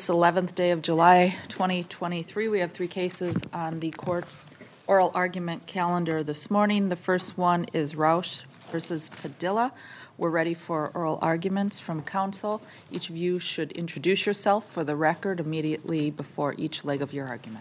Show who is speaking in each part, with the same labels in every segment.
Speaker 1: this 11th day of July 2023. We have three cases on the court's oral argument calendar this morning. The first one is Rausch versus Padilla. We're ready for oral arguments from counsel. Each of you should introduce yourself for the record immediately before each leg of your argument.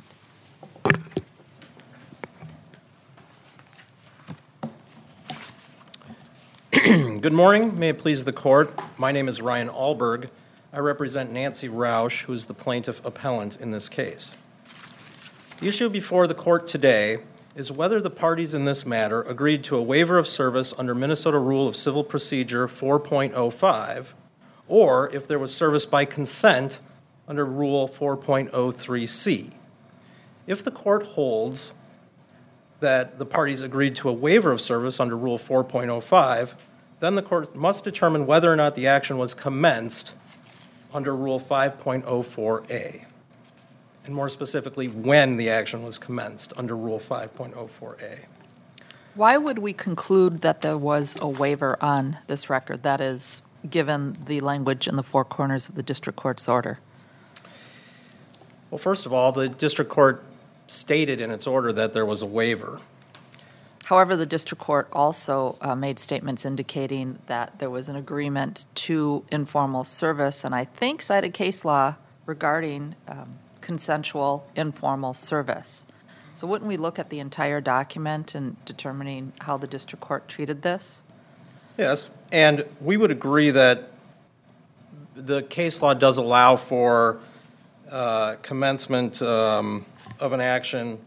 Speaker 2: Good morning. May it please the court. My name is Ryan Alberg. I represent Nancy Rausch, who is the plaintiff appellant in this case. The issue before the court today is whether the parties in this matter agreed to a waiver of service under Minnesota Rule of Civil Procedure 4.05, or if there was service by consent under Rule 4.03c. If the court holds that the parties agreed to a waiver of service under Rule 4.05, then the court must determine whether or not the action was commenced under Rule 5.04a, and more specifically, when the action was commenced under Rule 5.04a.
Speaker 1: Why would we conclude that there was a waiver on this record, that is, given the language in the four corners of the district court's order?
Speaker 2: Well, first of all, the district court stated in its order that there was a waiver.
Speaker 1: However, the district court also made statements indicating that there was an agreement to informal service, and I think cited case law regarding consensual informal service. So wouldn't we look at the entire document in determining how the district court treated this?
Speaker 2: Yes, and we would agree that the case law does allow for commencement of an action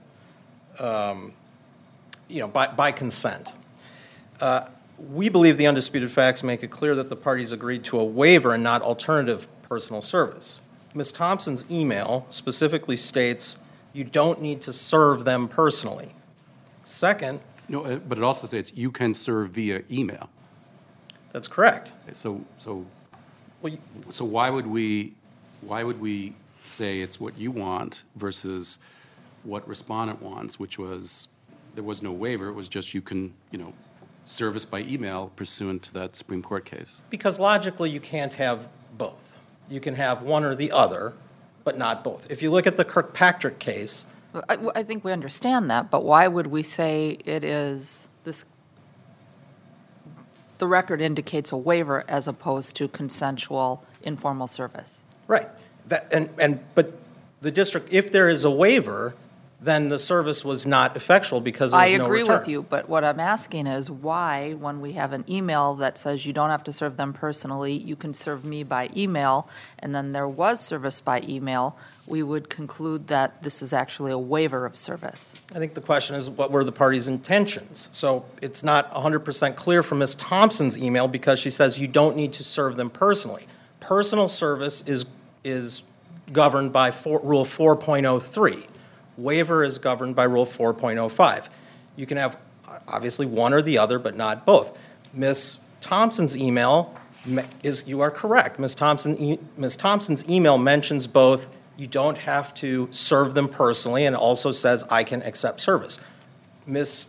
Speaker 2: by consent. We believe the undisputed facts make it clear that the parties agreed to a waiver and not alternative personal service. Ms. Thompson's email specifically states you don't need to serve them personally. Second,
Speaker 3: no, but it also states you can serve via email.
Speaker 2: That's correct.
Speaker 3: So why would we say it's what you want versus what respondent wants, which was there was no waiver, it was just you can, service by email pursuant to that Supreme Court case?
Speaker 2: Because logically you can't have both. You can have one or the other, but not both. If you look at the Kirkpatrick case...
Speaker 1: I think we understand that, but why would we say it is this? The record indicates a waiver as opposed to consensual informal service.
Speaker 2: Right. But the district, if there is a waiver, then the service was not effectual because there was no return.
Speaker 1: I agree with you, but what I'm asking is why, when we have an email that says you don't have to serve them personally, you can serve me by email, and then there was service by email, we would conclude that this is actually a waiver of service.
Speaker 2: I think the question is what were the parties' intentions? So it's not 100% clear from Ms. Thompson's email because she says you don't need to serve them personally. Personal service is governed by Rule 4.03. Waiver is governed by Rule 4.05. You can have, obviously, one or the other, but not both. Ms. Thompson's email you are correct. Ms. Thompson's email mentions both you don't have to serve them personally and also says I can accept service. Ms.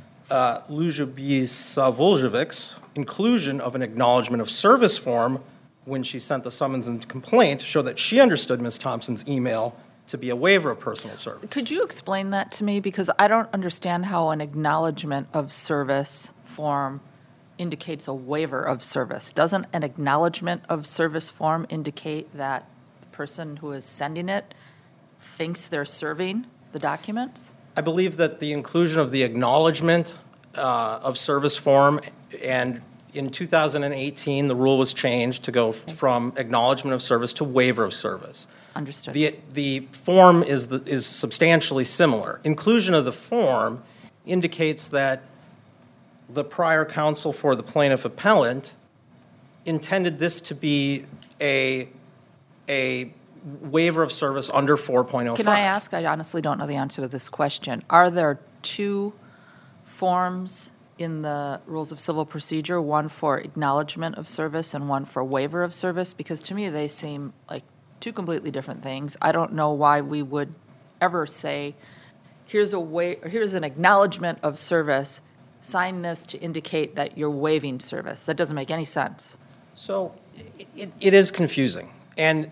Speaker 2: Luzhebi-Savoljevich's inclusion of an acknowledgement of service form when she sent the summons and complaint showed that she understood Ms. Thompson's email to be a waiver of personal service.
Speaker 1: Could you explain that to me? Because I don't understand how an acknowledgement of service form indicates a waiver of service. Doesn't an acknowledgement of service form indicate that the person who is sending it thinks they're serving the documents?
Speaker 2: I believe that the inclusion of the acknowledgement of service form, and in 2018 the rule was changed to go from acknowledgement of service to waiver of service.
Speaker 1: Understood.
Speaker 2: The form is substantially similar. Inclusion of the form indicates that the prior counsel for the plaintiff appellant intended this to be a waiver of service under 4.05.
Speaker 1: Can I ask? I honestly don't know the answer to this question. Are there two forms in the Rules of Civil Procedure, one for acknowledgement of service and one for waiver of service? Because to me they seem like two completely different things. I don't know why we would ever say, here's an acknowledgement of service, sign this to indicate that you're waiving service. That doesn't make any sense.
Speaker 2: So it is confusing. And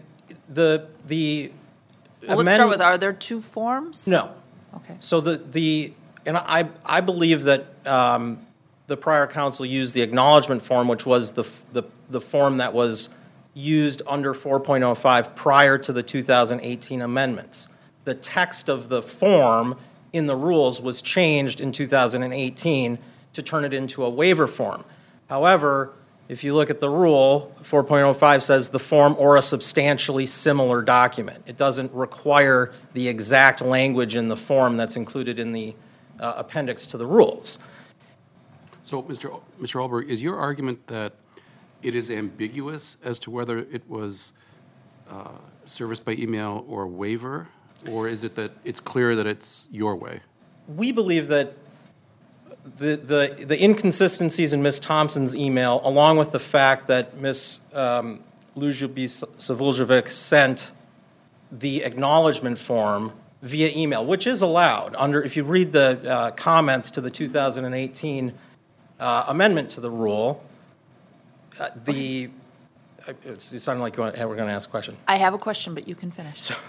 Speaker 2: The
Speaker 1: Well, let's start with, are there two forms?
Speaker 2: No.
Speaker 1: Okay.
Speaker 2: So and I believe that the prior council used the acknowledgement form, which was the form that was used under 4.05 prior to the 2018 amendments. The text of the form in the rules was changed in 2018 to turn it into a waiver form. However, if you look at the rule, 4.05 says the form or a substantially similar document. It doesn't require the exact language in the form that's included in the appendix to the rules.
Speaker 3: So, Mr. Alberg, is your argument that it is ambiguous as to whether it was service by email or waiver, or is it that it's clear that it's your way?
Speaker 2: We believe that the inconsistencies in Ms. Thompson's email, along with the fact that Ms. Lujubi-Savuljevic sent the acknowledgement form via email, which is allowed under, if you read the comments to the 2018 amendment to the rule, it sounded like we're going to ask a question.
Speaker 1: I have a question, but you can finish.
Speaker 2: So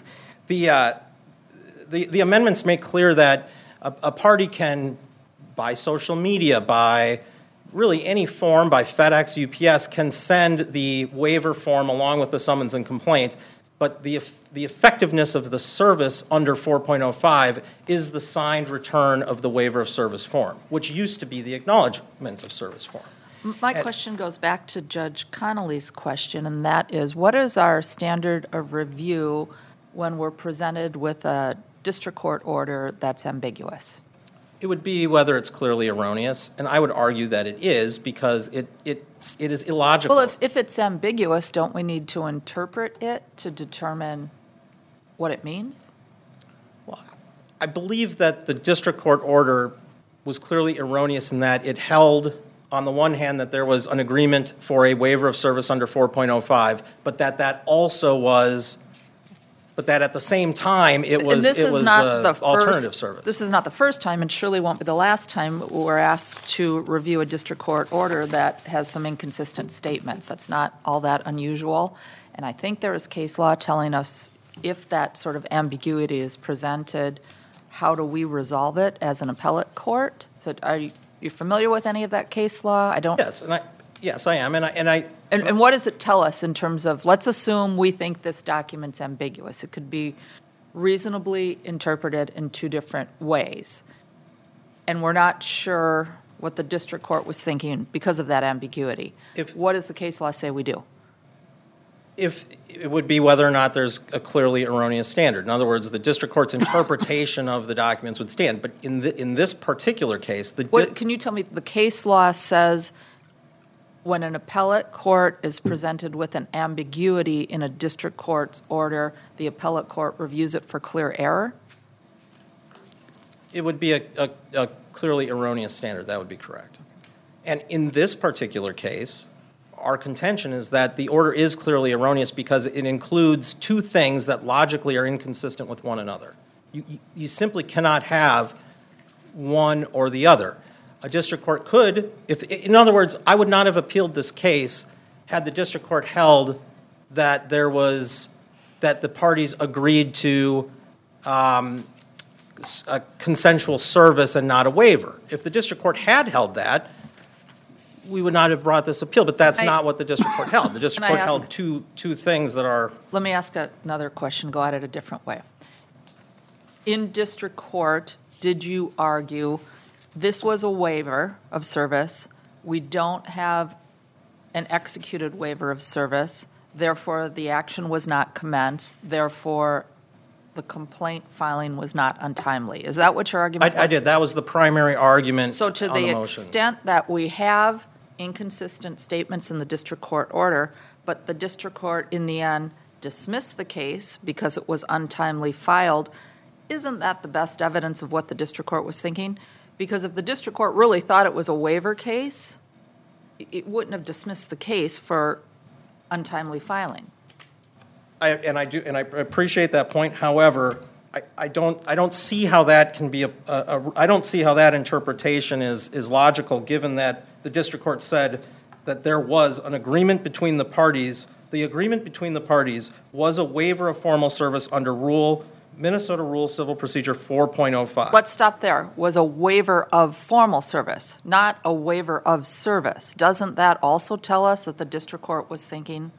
Speaker 2: the amendments make clear that a party can, by social media, by really any form, by FedEx, UPS, can send the waiver form along with the summons and complaint, but the effectiveness of the service under 4.05 is the signed return of the waiver of service form, which used to be the acknowledgement of service form.
Speaker 1: My question goes back to Judge Connolly's question, and that is, what is our standard of review when we're presented with a district court order that's ambiguous?
Speaker 2: It would be whether it's clearly erroneous, and I would argue that it is because it is illogical.
Speaker 1: Well, if it's ambiguous, don't we need to interpret it to determine what it means?
Speaker 2: Well, I believe that the district court order was clearly erroneous in that it held, on the one hand, that there was an agreement for a waiver of service under 4.05, but that also was, but that at the same time it was alternative service.
Speaker 1: This is not the first time, and surely won't be the last time we're asked to review a district court order that has some inconsistent statements. That's not all that unusual, and I think there is case law telling us if that sort of ambiguity is presented, how do we resolve it as an appellate court? So are you familiar with any of that case law? I don't.
Speaker 2: Yes, I am,
Speaker 1: And what does it tell us in terms of, let's assume we think this document's ambiguous. It could be reasonably interpreted in two different ways. And we're not sure what the district court was thinking because of that ambiguity. What does the case law say we do?
Speaker 2: If it would be whether or not there's a clearly erroneous standard. In other words, the district court's interpretation of the documents would stand. But in this particular case,
Speaker 1: can you tell me, the case law says when an appellate court is presented with an ambiguity in a district court's order, the appellate court reviews it for clear error?
Speaker 2: It would be a clearly erroneous standard. That would be correct. And in this particular case, our contention is that the order is clearly erroneous because it includes two things that logically are inconsistent with one another. You simply cannot have one or the other. A district court could, in other words, I would not have appealed this case had the district court held that that the parties agreed to a consensual service and not a waiver. If the district court had held that, we would not have brought this appeal, but that's not what the district court held. The district court held two things that are...
Speaker 1: Let me ask another question, go at it a different way. In district court, did you argue this was a waiver of service, we don't have an executed waiver of service, therefore the action was not commenced, therefore the complaint filing was not untimely? Is that what your argument was?
Speaker 2: I did. That was the primary argument.
Speaker 1: So to the extent that we have inconsistent statements in the district court order, but the district court in the end dismissed the case because it was untimely filed, isn't that the best evidence of what the district court was thinking? Because if the district court really thought it was a waiver case, it wouldn't have dismissed the case for untimely filing.
Speaker 2: I appreciate that point. However, I don't see how that can be I don't see how that interpretation is logical, given that the district court said that there was an agreement between the parties The agreement between the parties was a waiver of formal service under Minnesota Rule Civil Procedure 4.05.
Speaker 1: Let's stop there. Was a waiver of formal service, not a waiver of service. Doesn't that also tell us that the district court was thinking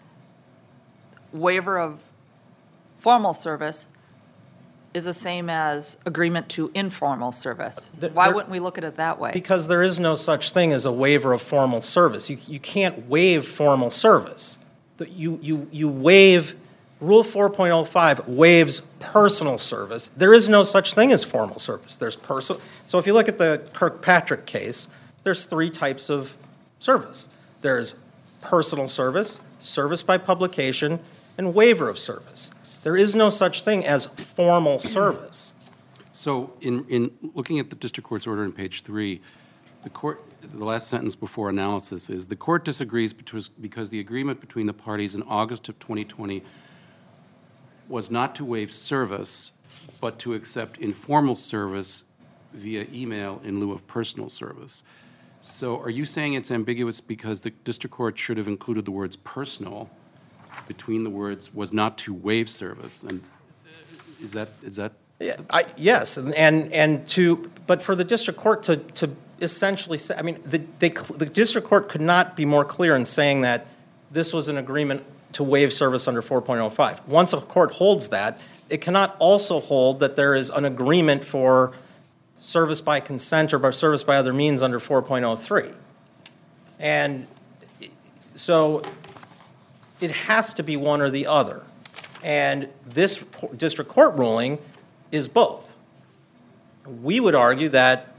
Speaker 1: waiver of formal service is the same as agreement to informal service? Why wouldn't we look at it that way?
Speaker 2: Because there is no such thing as a waiver of formal service. You can't waive formal service. You waive, Rule 4.05 waives personal service. There is no such thing as formal service. There's personal. So if you look at the Kirkpatrick case, there's 3 types of service. There's personal service, service by publication, and waiver of service. There is no such thing as formal service.
Speaker 3: So in looking at the district court's order on page 3, the last sentence before analysis is, the court disagrees because the agreement between the parties in August of 2020 was not to waive service, but to accept informal service via email in lieu of personal service. So are you saying it's ambiguous because the district court should have included the words personal between the words was not to waive service? And is that?
Speaker 2: Yeah, yes, but for the district court to essentially say, I mean, the district court could not be more clear in saying that this was an agreement to waive service under 4.05. Once a court holds that, it cannot also hold that there is an agreement for service by consent or by service by other means under 4.03. And so it has to be one or the other. And this district court ruling is both. We would argue that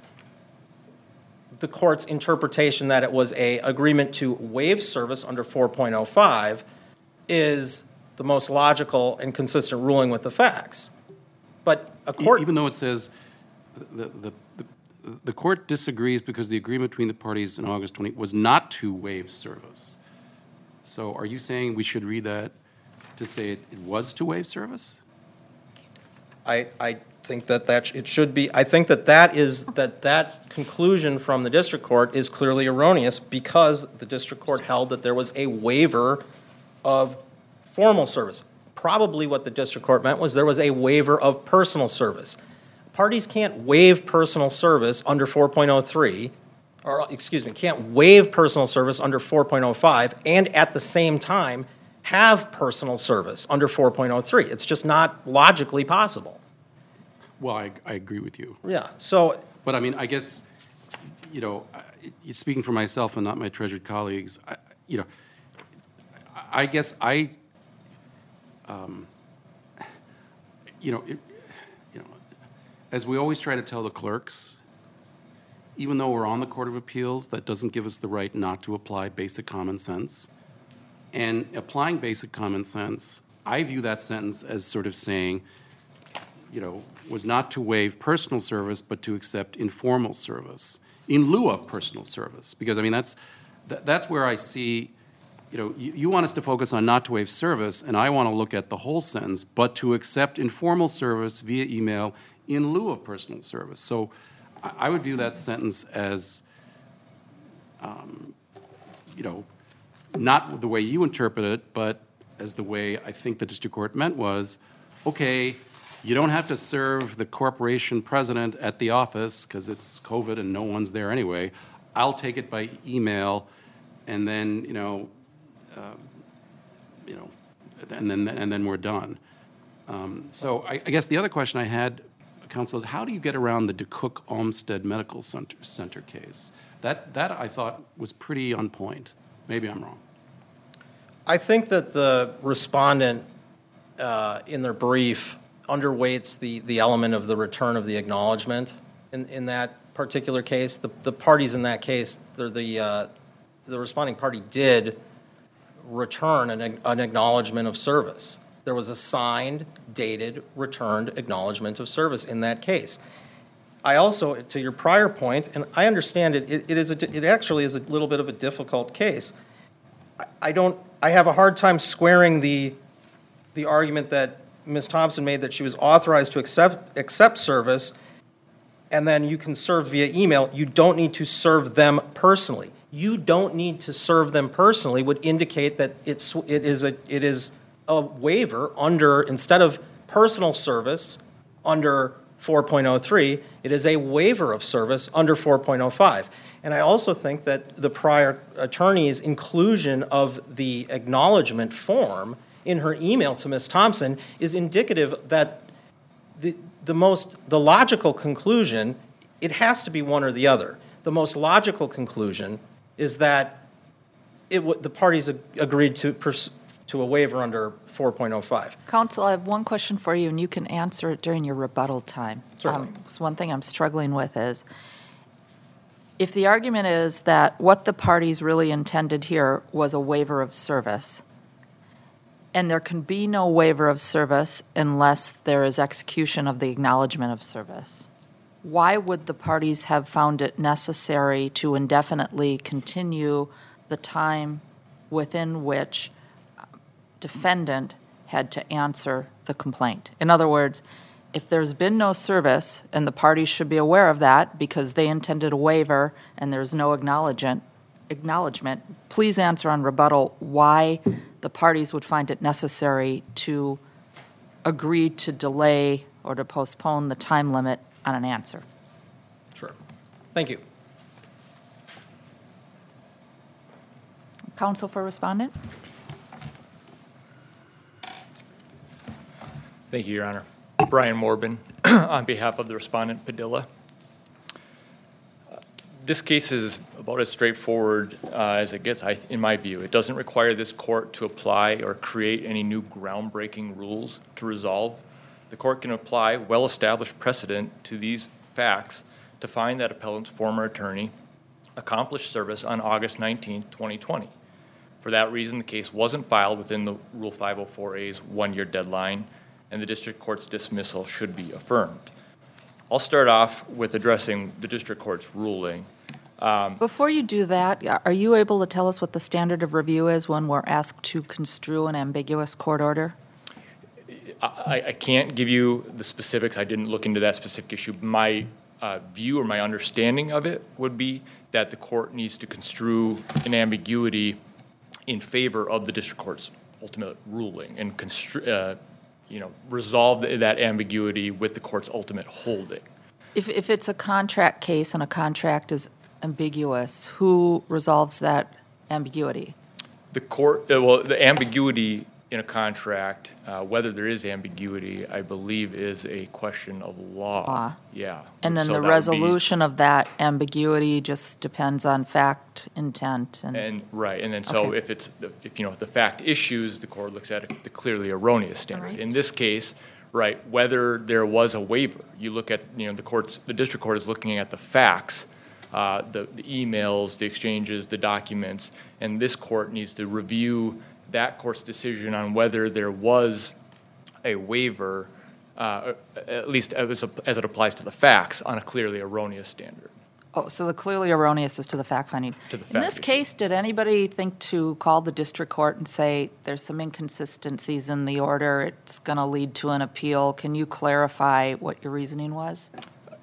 Speaker 2: the court's interpretation that it was an agreement to waive service under 4.05 is the most logical and consistent ruling with the facts. But a court...
Speaker 3: Even though it says the court disagrees because the agreement between the parties in August 20 was not to waive service. So are you saying we should read that to say it was to waive service?
Speaker 2: I think that it should be. I think that conclusion from the district court is clearly erroneous because the district court held that there was a waiver of formal service. Probably what the district court meant was there was a waiver of personal service. Parties can't waive personal service under 4.03, can't waive personal service under 4.05 and at the same time have personal service under 4.03. It's just not logically possible.
Speaker 3: Well, I agree with you.
Speaker 2: Yeah, so...
Speaker 3: But I mean, I guess, speaking for myself and not my treasured colleagues, I guess as we always try to tell the clerks, even though we're on the Court of Appeals, that doesn't give us the right not to apply basic common sense. And applying basic common sense, I view that sentence as sort of saying, was not to waive personal service, but to accept informal service in lieu of personal service. Because, I mean, that's where I see, you want us to focus on not to waive service, and I want to look at the whole sentence, but to accept informal service via email in lieu of personal service. So I would view that sentence as, not the way you interpret it, but as the way I think the district court meant was, okay, you don't have to serve the corporation president at the office because it's COVID and no one's there anyway. I'll take it by email, and then and then we're done. So I guess the other question I had, counsel, is how do you get around the DeCook Olmsted Medical Center case? That I thought was pretty on point. Maybe I'm wrong.
Speaker 2: I think that the respondent in their brief underweights the element of the return of the acknowledgement in that particular case. The parties in that case, the responding party did return an acknowledgement of service. There was a signed, dated, returned acknowledgement of service in that case. I also, to your prior point, and I understand it actually is a little bit of a difficult case. I have a hard time squaring the argument that Ms. Thompson made that she was authorized to accept service, and then you can serve via email. You don't need to serve them personally. you don't need to serve them personally would indicate that it is a waiver under, instead of personal service under 4.03, it is a waiver of service under 4.05. And I also think that the prior attorney's inclusion of the acknowledgement form in her email to Ms. Thompson is indicative that the logical conclusion, it has to be one or the other. The most logical conclusion is that the parties agreed to a waiver under 4.05.
Speaker 1: Counsel, I have one question for you, and you can answer it during your rebuttal time.
Speaker 2: Certainly.
Speaker 1: So one thing I'm struggling with is, if the argument is that what the parties really intended here was a waiver of service, and there can be no waiver of service unless there is execution of the acknowledgement of service, why would the parties have found it necessary to indefinitely continue the time within which defendant had to answer the complaint? In other words, if there's been no service, and the parties should be aware of that because they intended a waiver and there's no acknowledgement, please answer on rebuttal why the parties would find it necessary to agree to delay or to postpone the time limit on an answer.
Speaker 2: Sure. Thank you.
Speaker 1: Counsel for respondent?
Speaker 4: Thank you, Your Honor. Brian Morbin, on behalf of the respondent, Padilla. This case is about as straightforward as it gets, in my view. It doesn't require this court to apply or create any new groundbreaking rules to resolve. The court can apply well-established precedent to these facts to find that appellant's former attorney accomplished service on August 19, 2020. For that reason, the case wasn't filed within the Rule 504A's one-year deadline, and the district court's dismissal should be affirmed. I'll start off with addressing the district court's ruling.
Speaker 1: Before you do that, are you able to tell us what the standard of review is when we're asked to construe an ambiguous court order?
Speaker 4: I can't give you the specifics. I didn't look into that specific issue. My view or my understanding of it would be that the court needs to construe an ambiguity in favor of the district court's ultimate ruling and resolve that ambiguity with the court's ultimate holding.
Speaker 1: If it's a contract case and a contract is ambiguous, who resolves that ambiguity?
Speaker 4: The court, the ambiguity in a contract, whether there is ambiguity, I believe is a question of law. Yeah.
Speaker 1: And then
Speaker 4: So
Speaker 1: the
Speaker 4: that would be-
Speaker 1: resolution of that ambiguity just depends on fact, intent, and
Speaker 4: Right, and then so
Speaker 1: Okay.
Speaker 4: if the fact issues, the court looks at the clearly erroneous standard.
Speaker 1: All right.
Speaker 4: In this case, right, whether there was a waiver, you look at, the district court is looking at the facts, the emails, the exchanges, the documents, and this court needs to review that court's decision on whether there was a waiver, at least as it applies to the facts, on a clearly erroneous standard.
Speaker 1: Oh, so the clearly erroneous is to the fact finding.
Speaker 4: To the
Speaker 1: In
Speaker 4: fact
Speaker 1: this
Speaker 4: issue.
Speaker 1: case, did anybody think to call the district court and say, there's some inconsistencies in the order, it's going to lead to an appeal? Can you clarify what your reasoning was?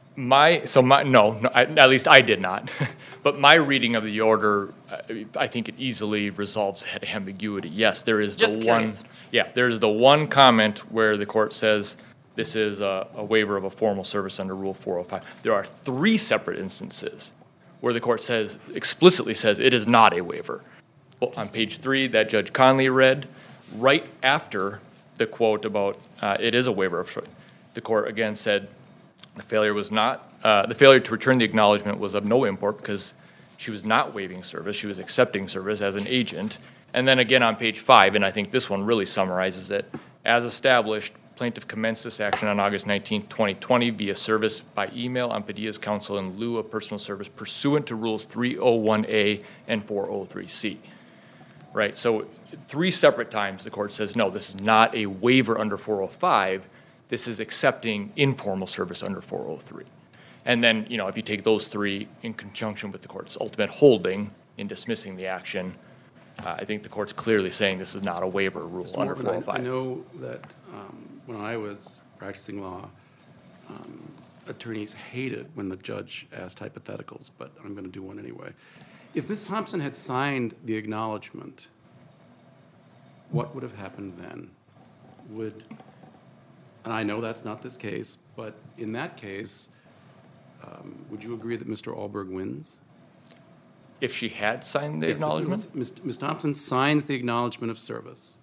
Speaker 4: At least I did not. But my reading of the order, I think it easily resolves that ambiguity. Yes, there is
Speaker 1: Just
Speaker 4: the
Speaker 1: curious.
Speaker 4: one. Yeah, there's the one comment where the court says this is a waiver of a formal service under Rule 405. There are 3 separate instances where the court explicitly says it is not a waiver. Well, on page 3 that Judge Conley read, right after the quote about it is a waiver of, the court again said the failure to return the acknowledgement was of no import because she was not waiving service, she was accepting service as an agent. And then again on page 5, and I think this one really summarizes it, as established, plaintiff commenced this action on August 19, 2020 via service by email on Padilla's counsel in lieu of personal service pursuant to Rules 301A and 403C. Right, so 3 separate times the court says, no, this is not a waiver under 405, this is accepting informal service under 403. And then, if you take those 3 in conjunction with the court's ultimate holding in dismissing the action, I think the court's clearly saying this is not a waiver rule
Speaker 3: Mr.
Speaker 4: under
Speaker 3: Morgan,
Speaker 4: 405.
Speaker 3: I know that when I was practicing law, attorneys hated when the judge asked hypotheticals, but I'm going to do one anyway. If Ms. Thompson had signed the acknowledgement, what would have happened then? And I know that's not this case, but in that case, would you agree that Mr. Alberg wins?
Speaker 4: If she had signed the
Speaker 3: Yes,
Speaker 4: acknowledgement?
Speaker 3: Ms. Thompson signs the acknowledgement of service.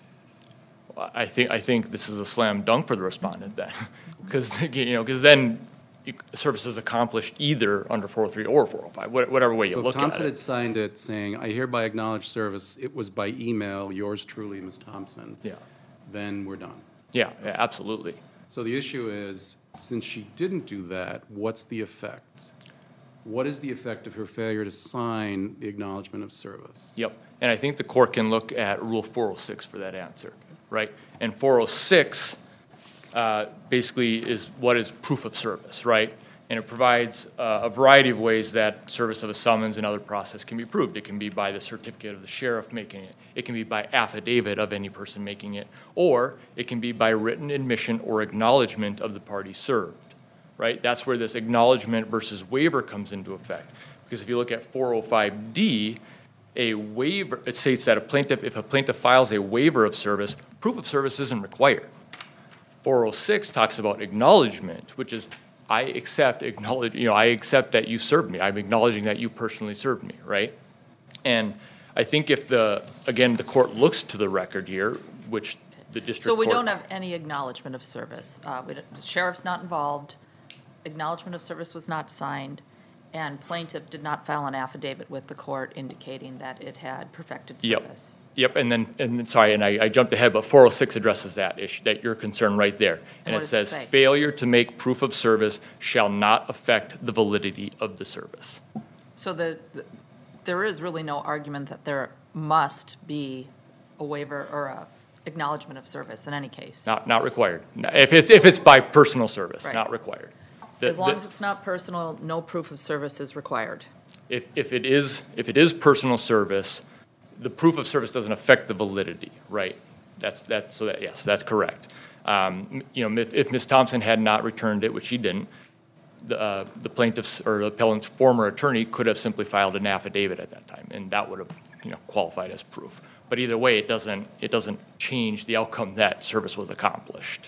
Speaker 4: I think this is a slam dunk for the respondent then, because then service is accomplished either under 403 or 405, whatever way you
Speaker 3: So if
Speaker 4: look at
Speaker 3: Thompson
Speaker 4: it.
Speaker 3: had signed it saying, I hereby acknowledge service, it was by email, yours truly, Ms. Thompson.
Speaker 4: Yeah.
Speaker 3: Then we're done.
Speaker 4: Yeah, absolutely.
Speaker 3: So the issue is, since she didn't do that, what's the effect? What is the effect of her failure to sign the acknowledgement of service?
Speaker 4: Yep. And I think the court can look at Rule 406 for that answer, right? And 406 basically is what is proof of service, right? And it provides a variety of ways that service of a summons and other process can be proved. It can be by the certificate of the sheriff making it. It can be by affidavit of any person making it. Or it can be by written admission or acknowledgement of the party served, right? That's where this acknowledgement versus waiver comes into effect. Because if you look at 405D, a waiver, it states that if a plaintiff files a waiver of service, proof of service isn't required. 406 talks about acknowledgement, which is I accept that you served me. I'm acknowledging that you personally served me, right? And I think if the court looks to the record here, which the district
Speaker 1: So we
Speaker 4: court-
Speaker 1: don't have any acknowledgement of service. The sheriff's not involved, acknowledgement of service was not signed, and plaintiff did not file an affidavit with the court indicating that it had perfected service.
Speaker 4: Yep, and I jumped ahead, but 406 addresses that issue, that your concern right there. And
Speaker 1: what
Speaker 4: it
Speaker 1: does it
Speaker 4: says,
Speaker 1: say?
Speaker 4: failure to make proof of service shall not affect the validity of the service.
Speaker 1: So there is really no argument that there must be a waiver or a acknowledgement of service in any case.
Speaker 4: Not required. If it's by personal service,
Speaker 1: Right.
Speaker 4: not required.
Speaker 1: As long as it's not personal, no proof of service is required.
Speaker 4: If it is personal service, the proof of service doesn't affect the validity, right? Yes, that's correct. If Ms. Thompson had not returned it, which she didn't, the plaintiff's or the appellant's former attorney could have simply filed an affidavit at that time, and that would have qualified as proof. But either way, it doesn't change the outcome that service was accomplished.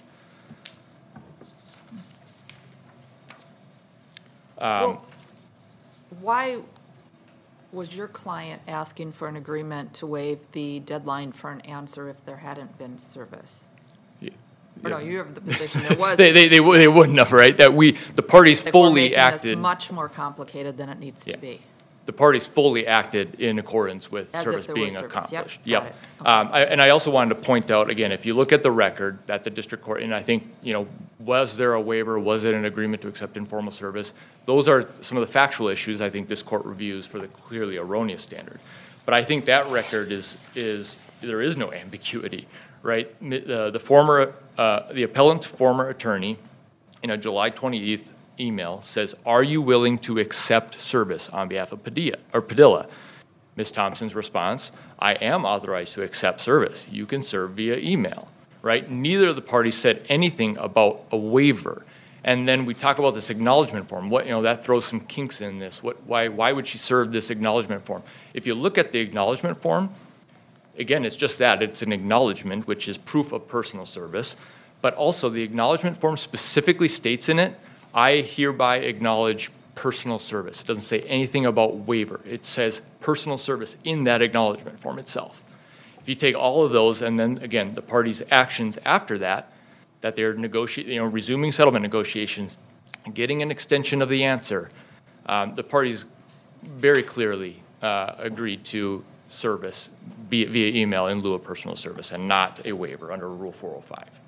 Speaker 1: Why was your client asking for an agreement to waive the deadline for an answer if there hadn't been service? Or no, you have the position there was.
Speaker 4: They wouldn't have, right? That the parties
Speaker 1: Like, we're
Speaker 4: fully
Speaker 1: making this
Speaker 4: acted.
Speaker 1: much more complicated than it needs to
Speaker 4: Yeah.
Speaker 1: be.
Speaker 4: The parties fully acted in accordance with
Speaker 1: As if
Speaker 4: service
Speaker 1: there
Speaker 4: being
Speaker 1: was service. Yep,
Speaker 4: accomplished.
Speaker 1: got it.
Speaker 4: And I also wanted to point out, again, if you look at the record that the district court, and I think, was there a waiver? Was it an agreement to accept informal service? Those are some of the factual issues I think this court reviews for the clearly erroneous standard. But I think that record there is no ambiguity, right? The appellant's former attorney, in a July 28th email, says, "Are you willing to accept service on behalf of Padilla?" Ms. Thompson's response, "I am authorized to accept service. You can serve via email," right? Neither of the parties said anything about a waiver. And then we talk about this acknowledgement form. That throws some kinks in this. Why would she serve this acknowledgement form? If you look at the acknowledgement form, again, it's just that. It's an acknowledgement, which is proof of personal service. But also the acknowledgement form specifically states in it, "I hereby acknowledge personal service." It doesn't say anything about waiver. It says personal service in that acknowledgement form itself. If you take all of those and then, again, the parties' actions after that they're resuming settlement negotiations, getting an extension of the answer, the parties very clearly agreed to service via email in lieu of personal service and not a waiver under Rule 405.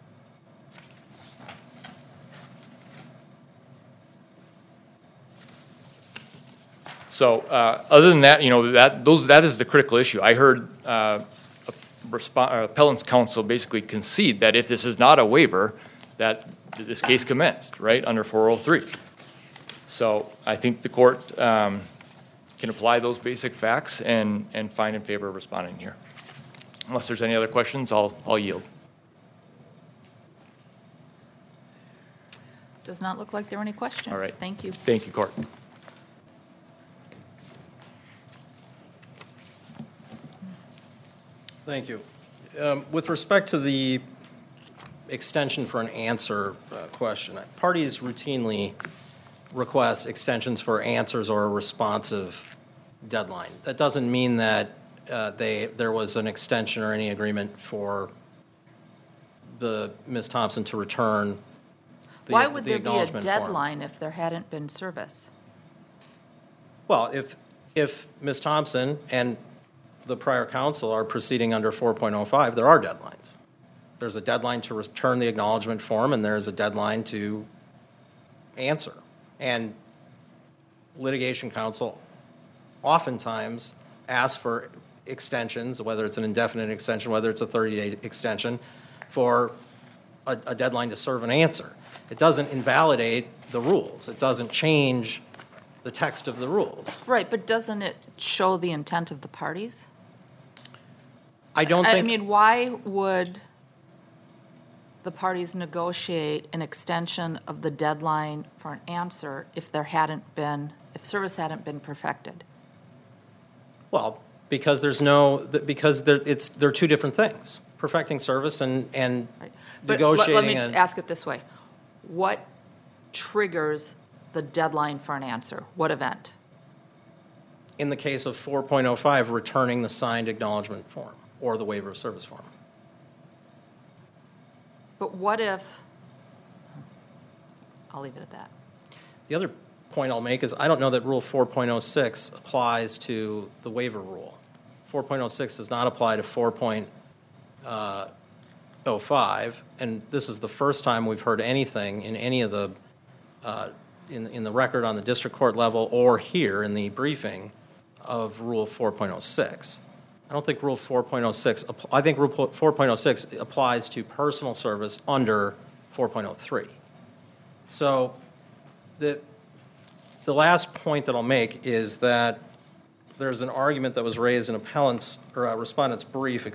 Speaker 4: So other than that, that is the critical issue. I heard appellant's counsel basically concede that if this is not a waiver, that this case commenced, right, under 403. So I think the court can apply those basic facts and find in favor of responding here. Unless there's any other questions, I'll yield.
Speaker 1: Does not look like there are any questions.
Speaker 4: All right.
Speaker 1: Thank you.
Speaker 4: Thank you, court.
Speaker 2: Thank you. With respect to the extension for an answer question, parties routinely request extensions for answers or a responsive deadline. That doesn't mean that there was an extension or any agreement for Ms. Thompson to return
Speaker 1: Why would
Speaker 2: the
Speaker 1: there be a
Speaker 2: acknowledgement form.
Speaker 1: deadline if there hadn't been service?
Speaker 2: Well, if Ms. Thompson and the prior counsel are proceeding under 4.05, there are deadlines. There's a deadline to return the acknowledgement form, and there's a deadline to answer. And litigation counsel oftentimes asks for extensions, whether it's an indefinite extension, whether it's a 30-day extension, for a deadline to serve an answer. It doesn't invalidate the rules. It doesn't change the text of the rules.
Speaker 1: Right, but doesn't it show the intent of the parties?
Speaker 2: I don't
Speaker 1: I
Speaker 2: think.
Speaker 1: mean, why would the parties negotiate an extension of the deadline for an answer if service hadn't been perfected?
Speaker 2: Well, because they're two different things. Perfecting service and
Speaker 1: Right. But
Speaker 2: negotiating.
Speaker 1: let me ask it this way. What triggers the deadline for an answer? What event?
Speaker 2: In the case of 4.05, returning the signed acknowledgement form or the waiver of service form.
Speaker 1: But what if, I'll leave it at that.
Speaker 2: The other point I'll make is I don't know that Rule 4.06 applies to the waiver rule. 4.06 does not apply to 4.05, and this is the first time we've heard anything in any of the in the record on the district court level or here in the briefing of Rule 4.06. I don't think Rule 4.06, I think Rule 4.06 applies to personal service under 4.03. So the last point that I'll make is that there's an argument that was raised in respondent's brief,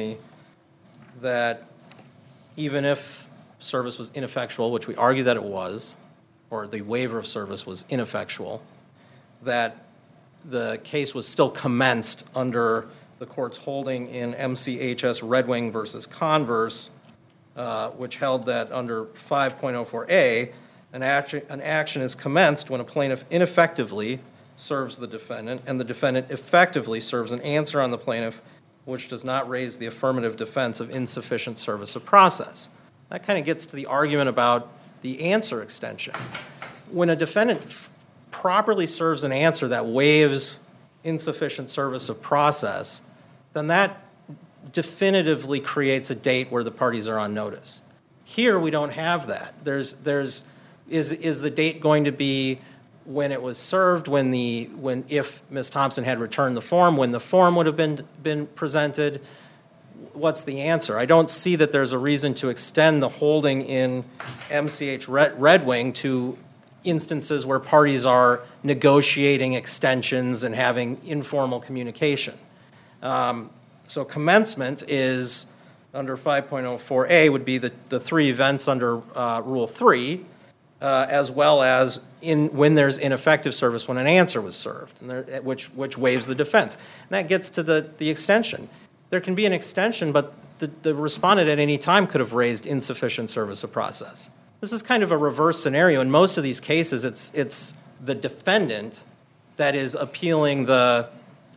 Speaker 2: that even if service was ineffectual, which we argue that it was, or the waiver of service was ineffectual, that the case was still commenced under the court's holding in MCHS Red Wing versus Converse, which held that under 5.04a, an action is commenced when a plaintiff ineffectively serves the defendant and the defendant effectively serves an answer on the plaintiff which does not raise the affirmative defense of insufficient service of process. That kind of gets to the argument about the answer extension. When a defendant properly serves an answer that waives insufficient service of process, then that definitively creates a date where the parties are on notice. Here, we don't have that. Is the date going to be when it was served, if Ms. Thompson had returned the form, when the form would have been presented? What's the answer? I don't see that there's a reason to extend the holding in MCH Red Wing to instances where parties are negotiating extensions and having informal communication. So commencement is, under 5.04a, would be the three events under Rule 3, as well as when there's ineffective service when an answer was served, and which waives the defense. And that gets to the extension. There can be an extension, but the respondent at any time could have raised insufficient service of process. This is kind of a reverse scenario. In most of these cases, it's the defendant that is appealing the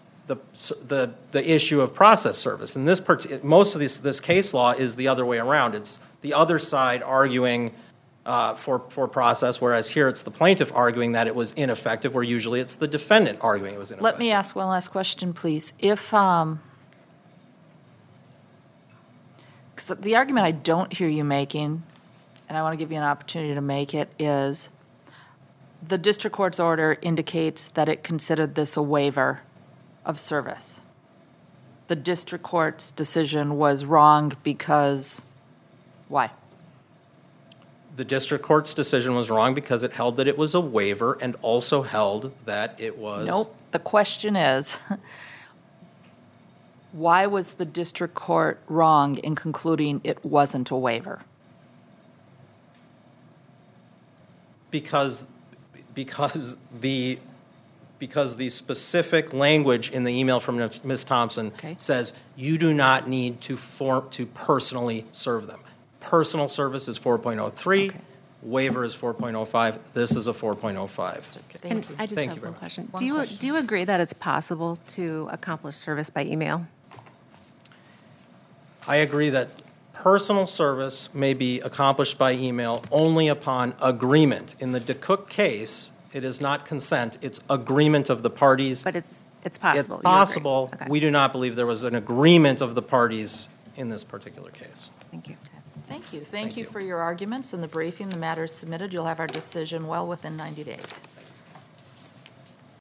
Speaker 2: issue of process service. And most of this case law is the other way around. It's the other side arguing for process, whereas here it's the plaintiff arguing that it was ineffective, where usually it's the defendant arguing it was ineffective.
Speaker 1: Let me ask one last question, please. If, 'cause the argument I don't hear you making, and I want to give you an opportunity to make it, is the district court's order indicates that it considered this a waiver of service. The district court's decision was wrong because, why?
Speaker 2: The district court's decision was wrong because it held that it was a waiver and also held that it was...
Speaker 1: Nope. The question is, why was the district court wrong in concluding it wasn't a waiver?
Speaker 2: Because the because the specific language in the email from Ms. Thompson
Speaker 1: Okay.
Speaker 2: says you do not need to personally serve them. Personal service is 4.03,
Speaker 1: Okay.
Speaker 2: waiver is 4.05, this is a 4.05.
Speaker 1: Thank you.
Speaker 5: I just
Speaker 2: Thank
Speaker 5: have
Speaker 2: you very
Speaker 5: one
Speaker 2: much.
Speaker 5: question.
Speaker 1: One
Speaker 5: Do you agree that it's possible to accomplish service by email?
Speaker 2: I agree that personal service may be accomplished by email only upon agreement. In the DeCook case, it is not consent, it's agreement of the parties.
Speaker 5: But it's
Speaker 2: It's
Speaker 5: possible. you agree.
Speaker 2: possible.
Speaker 5: Okay.
Speaker 2: We do not believe there was an agreement of the parties in this particular case.
Speaker 5: Thank you.
Speaker 1: Thank you. Thank
Speaker 2: Thank
Speaker 1: you
Speaker 2: you.
Speaker 1: for your arguments and the briefing. The matter is submitted. You'll have our decision well within 90 days.